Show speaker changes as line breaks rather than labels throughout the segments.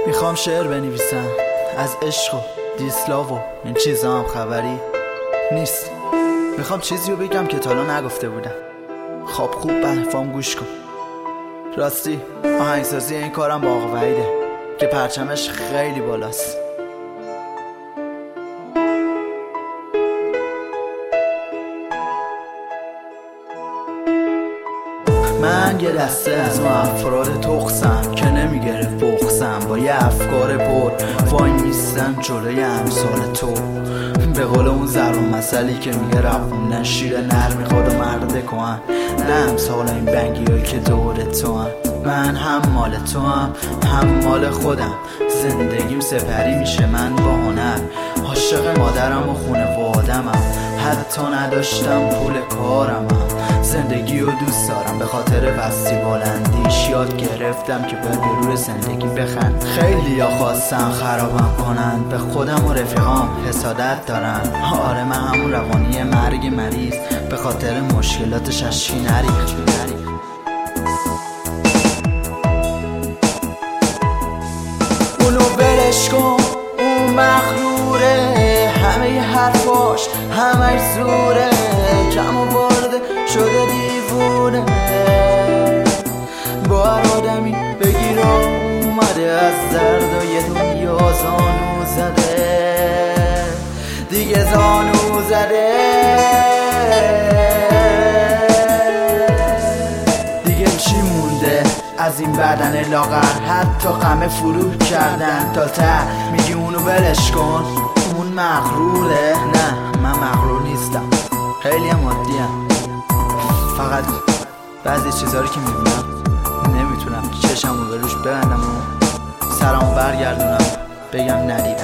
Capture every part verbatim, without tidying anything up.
میخوام شعر بنویسم از عشق و دیسلاو و این چیزا هم خبری نیست. میخوام چیزی رو بگم که تا حالا نگفته بودم. خب خوب به حرفام گوش کن. راستی آهنگسازی این کارم با آقا وحیده که پرچمش خیلی بالاست. من یه دسته از ما افراد تخصم که نمیگرفت بخصم، با یه افکار پر وای میستم جلوی امثال تو. به قول اون زرون مسئلی که میگه رفوندن شیر نر میخواد و مرد کهن، نه امثال این بنگی هایی که دور تو هم. من هم مال تو هم هم مال خودم، زندگیم سپری میشه من با هنر. عاشق مادرم و خونوادمم، حتی نداشتم پول کارم هم. زندگی رو دوست دارم به خاطر وستی بلندیش، یاد گرفتم که بر روی زندگی بخند. خیلی ها خواستن خرابم کنن، به خودم و رفیقام حسادت دارن. آره من همون روانی مرگ مریض، به خاطر مشکلاتش از چی نریخ. اونو برش کن، اون مغروره، همه حرفاش همه زوره، کم و برده شده دیوونه. با هر آدمی بگیر اومده از درد و یه دنیا زانو زده، دیگه زانو زده. دیگه چی مونده از این بدن لاغر؟ حتی غم فرو کردن تا ته. میگی اونو ولش کن، اون مغروره. نه من مغرور نیستم، خیلی هم عادیم. فقط بعضی چیزا رو که میبینم نمیتونم چشمو به روش ببندم و سرمو برگردونم بگم ندیدم.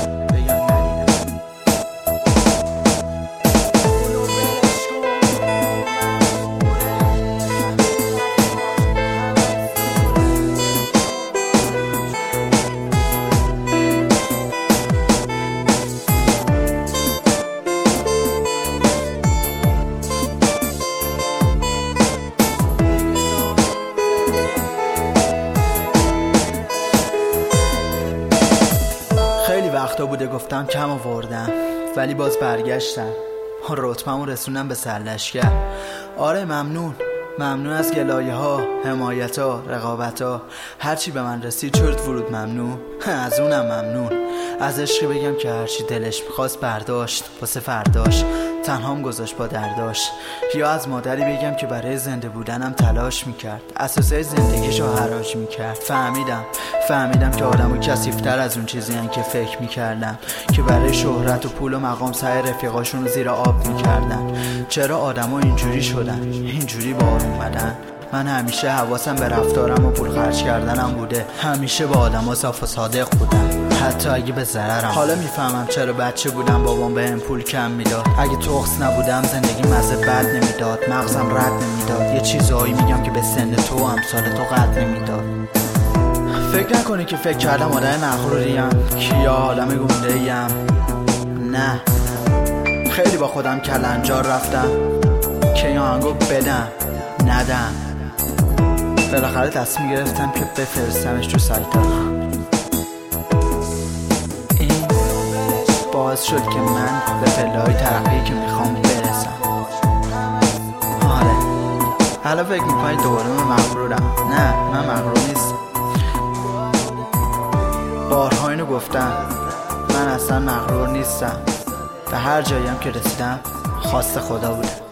خیلی وقتا بوده گفتم کم آوردم، ولی باز برگشتم. رتبه‌مو رسوندم به سرلشکر. آره ممنون ممنون از گلایه ها، حمایت ها، رقابت ها، هرچی به من رسید شد ورود ممنون. از اونم ممنون. از عشقی بگم که هرچی دلش میخواست برداشت واسه فرداش، تنهام گذاشت با درداش. یا از مادری بگم که برای زنده بودنم تلاش میکرد، اساسای زندگیشو حراج میکرد. فهمیدم فهمیدم که آدمو کثیف‌تر از اون چیزی هن که فکر میکردم، که برای شهرت و پول و مقام سعی رفیقاشون رو زیر آب میکردن. چرا آدما اینجوری شدن، اینجوری بار اومدن؟ من همیشه حواسم به رفتارم و پول خرج کردنم بوده، همیشه با آدما صاف و صادق بودم، حتی اگه به ضررم. حالا میفهمم چرا بچه بودم بابام بهم پول کم میداد. اگه تخص نبودم زندگی مزه بد نمیداد، مغزم رد نمیداد. یه چیزایی میگم که به سن تو و امثال تو قد نمیداد. فکر نکنی که فکر کردم آدم مغروریم که یا آدم گنده ایم. نه خیلی با خودم کلنجار رفتم که یا آهنگو بدم ندم. بالاخره تصمیم گرفتم که بفرستمش تو سایت ها. این باعث شد که من به پله‌های ترقی که میخوام برسم. آره حالا فکر میکنی دوباره من مغرورم؟ نه من مغرور نیستم. بارها اینو گفتم، من اصلا مغرور نیستم. به هر جاییم که رسیدم خواست خدا بوده.